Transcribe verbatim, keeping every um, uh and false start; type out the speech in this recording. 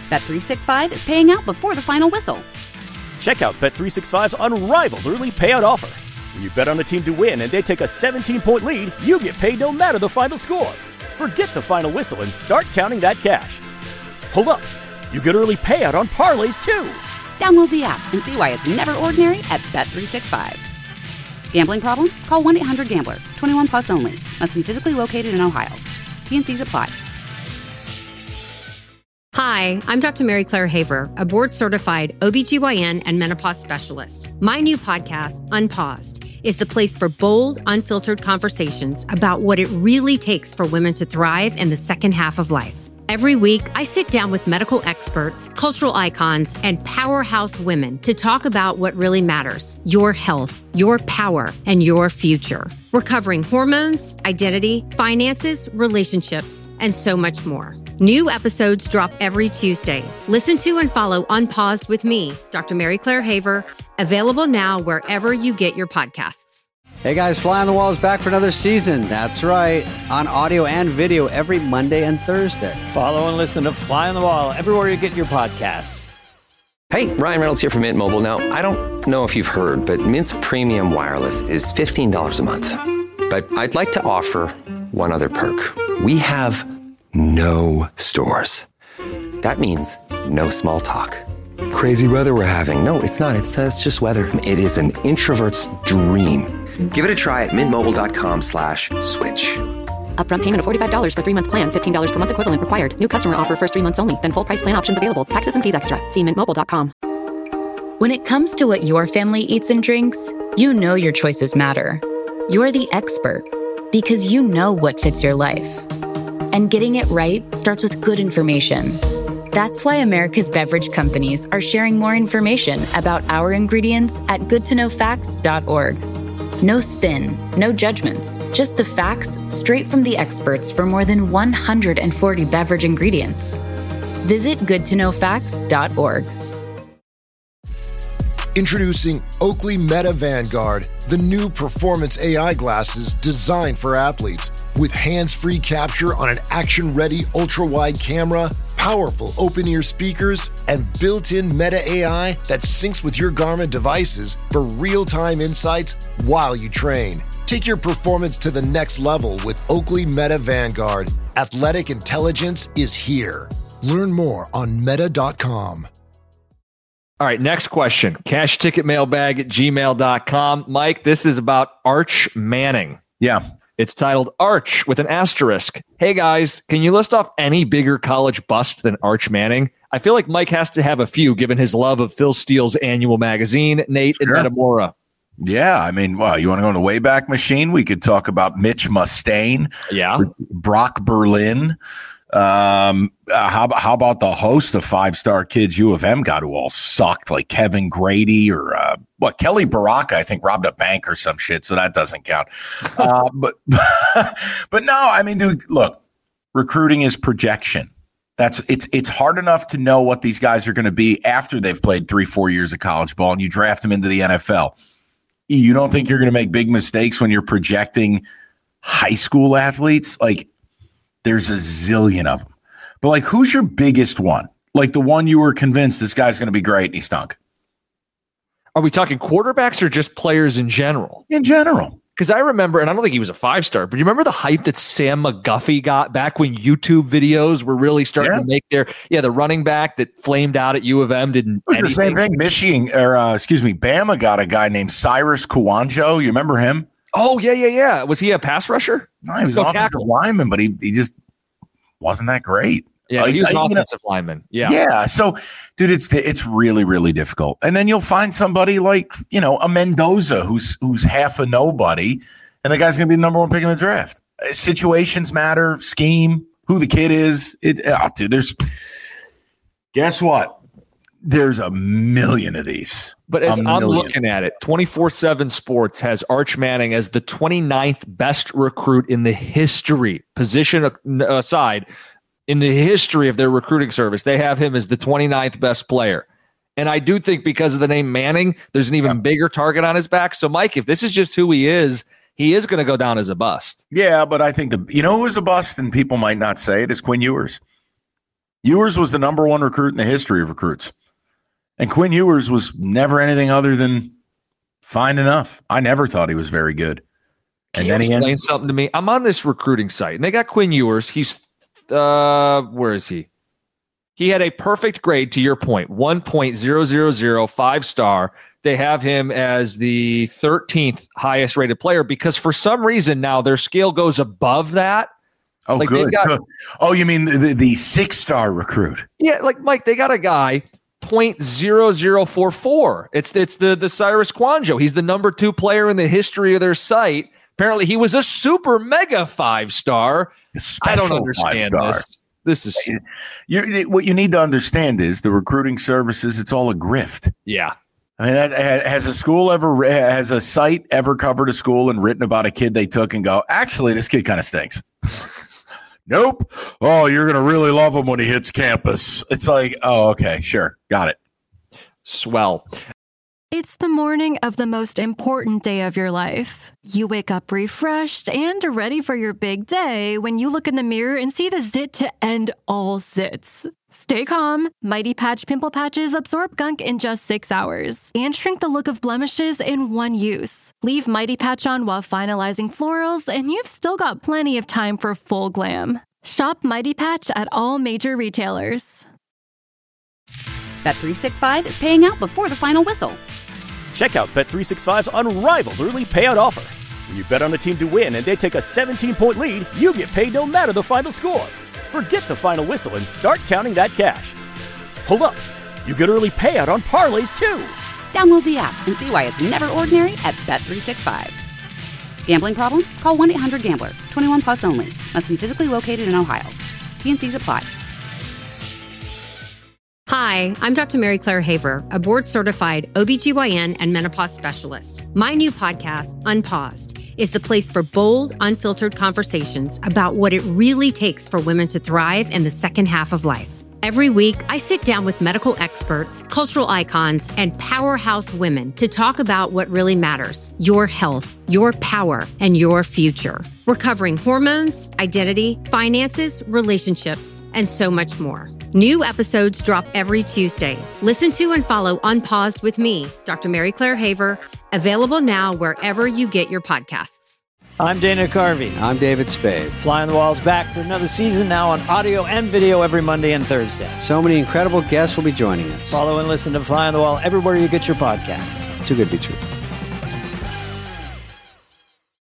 Bet three sixty-five is paying out before the final whistle. Check out Bet three sixty-five's unrivaled early payout offer. When you bet on a team to win and they take a seventeen-point lead, you get paid no matter the final score. Forget the final whistle and start counting that cash. Hold up. You get early payout on parlays, too. Download the app and see why it's never ordinary at Bet three sixty-five. Gambling problem? Call one eight hundred gambler. twenty-one plus only. Must be physically located in Ohio. T N Cs apply. Hi, I'm Doctor Mary Claire Haver, a board-certified O B G Y N and menopause specialist. My new podcast, Unpaused, is the place for bold, unfiltered conversations about what it really takes for women to thrive in the second half of life. Every week, I sit down with medical experts, cultural icons, and powerhouse women to talk about what really matters: your health, your power, and your future. We're covering hormones, identity, finances, relationships, and so much more. New episodes drop every Tuesday. Listen to and follow Unpaused with me, Doctor Mary Claire Haver, available now wherever you get your podcasts. Hey guys, Fly on the Wall is back for another season. That's right, on audio and video every Monday and Thursday. Follow and listen to Fly on the Wall everywhere you get your podcasts. Hey, Ryan Reynolds here from Mint Mobile. Now, I don't know if you've heard, but Mint's premium wireless is fifteen dollars a month. But I'd like to offer one other perk. We have no stores. That means no small talk. Crazy weather we're having. No, it's not. It's, uh, it's just weather. It is an introvert's dream. Give it a try at mintmobile.com slash switch. Upfront payment of forty-five dollars for three-month plan, fifteen dollars per month equivalent required. New customer offer first three months only. Then full price plan options available. Taxes and fees extra. See mint mobile dot com. When it comes to what your family eats and drinks, you know your choices matter. You're the expert because you know what fits your life. And getting it right starts with good information. That's why America's beverage companies are sharing more information about our ingredients at good to know facts dot org. No spin, no judgments, just the facts straight from the experts for more than one hundred forty beverage ingredients. Visit good to know facts dot org. Introducing Oakley Meta Vanguard, the new performance A I glasses designed for athletes. With hands-free capture on an action-ready ultra-wide camera, powerful open-ear speakers, and built-in Meta A I that syncs with your Garmin devices for real-time insights while you train. Take your performance to the next level with Oakley Meta Vanguard. Athletic intelligence is here. Learn more on meta dot com. All right, next question. Cash ticket mailbag at gmail dot com. Mike, this is about Arch Manning. Yeah. It's titled Arch with an asterisk. Hey guys, can you list off any bigger college bust than Arch Manning? I feel like Mike has to have a few given his love of Phil Steele's annual magazine, Nate, sure. and Metamora. Yeah, I mean, well, you want to go in the Wayback Machine? We could talk about Mitch Mustaine. Yeah. Brock Berlin. Um, uh, how, how about the host of Five Star Kids U of M got who all sucked, like Kevin Grady or uh, what Kelly Baraka, I think robbed a bank or some shit, so that doesn't count. uh, but but no, I mean, dude, look, recruiting is projection. That's it's it's hard enough to know what these guys are going to be after they've played three, four years of college ball, and you draft them into the N F L. You don't think you're going to make big mistakes when you're projecting high school athletes? Like, there's a zillion of them. But, like, who's your biggest one? Like, the one you were convinced this guy's going to be great and he stunk? Are we talking quarterbacks or just players in general? In general. Because I remember, and I don't think he was a five-star, but you remember the hype that Sam McGuffey got back when YouTube videos were really starting yeah. to make their, yeah, the running back that flamed out at U of M didn't. It was the same thing. Michigan, or uh, excuse me, Bama got a guy named Cyrus Kouandjio. You remember him? Oh, yeah, yeah, yeah. Was he a pass rusher? No, he was no, an offensive lineman, but he, he just wasn't that great. Yeah, like, he was an uh, offensive you know, lineman. Yeah. Yeah. So, dude, it's it's really, really difficult. And then you'll find somebody like, you know, a Mendoza who's who's half a nobody, and the guy's going to be the number one pick in the draft. Situations matter, scheme, who the kid is. It, oh, dude, there's – guess what? There's a million of these. But as I'm looking at it, twenty-four seven Sports has Arch Manning as the twenty-ninth best recruit in the history, position aside, in the history of their recruiting service. They have him as the twenty-ninth best player. And I do think because of the name Manning, there's an even yeah. bigger target on his back. So, Mike, if this is just who he is, he is going to go down as a bust. Yeah, but I think, the you know who is a bust, and people might not say it, is Quinn Ewers. Ewers was the number one recruit in the history of recruits. And Quinn Ewers was never anything other than fine enough. I never thought he was very good. Can and you then he explain ended- something to me? I'm on this recruiting site, and they got Quinn Ewers. He's, uh, where is he? He had a perfect grade, to your point, one point zero zero zero, five star. They have him as the thirteenth highest rated player because for some reason now their scale goes above that. Oh, like good. got, good. Oh, you mean the, the, the six-star recruit? Yeah, like Mike, they got a guy zero point zero zero four four. It's it's the the Cyrus Kwanjo. He's the number two player in the history of their site. Apparently, he was a super mega five star. I don't understand five-star. this. This is you, what you need to understand is the recruiting services. It's all a grift. Yeah. I mean, has a school ever, has a site ever covered a school and written about a kid they took and go, actually, this kid kind of stinks? Nope. Oh, you're going to really love him when he hits campus. It's like, oh, okay, sure. Got it. Swell. It's the morning of the most important day of your life. You wake up refreshed and ready for your big day when you look in the mirror and see the zit to end all zits. Stay calm. Mighty Patch Pimple Patches absorb gunk in just six hours and shrink the look of blemishes in one use. Leave Mighty Patch on while finalizing florals and you've still got plenty of time for full glam. Shop Mighty Patch at all major retailers. Bet three sixty-five is paying out before the final whistle. Check out Bet three sixty-five's unrivaled early payout offer. When you bet on a team to win and they take a seventeen-point lead, you get paid no matter the final score. Forget the final whistle and start counting that cash. Hold up. You get early payout on parlays too. Download the app and see why it's never ordinary at Bet three sixty-five. Gambling problem? Call one eight hundred gambler. twenty-one plus only. Must be physically located in Ohio. T N Cs apply. Hi, I'm Doctor Mary Claire Haver, a board-certified O B G Y N and menopause specialist. My new podcast, Unpaused, is the place for bold, unfiltered conversations about what it really takes for women to thrive in the second half of life. Every week, I sit down with medical experts, cultural icons, and powerhouse women to talk about what really matters: your health, your power, and your future. We're covering hormones, identity, finances, relationships, and so much more. New episodes drop every Tuesday. Listen to and follow Unpaused with me, Doctor Mary Claire Haver, available now wherever you get your podcasts. I'm Dana Carvey. I'm David Spade. Fly on the Wall's back for another season now on audio and video every Monday and Thursday. So many incredible guests will be joining us. Follow and listen to Fly on the Wall everywhere you get your podcasts. Too good to be true.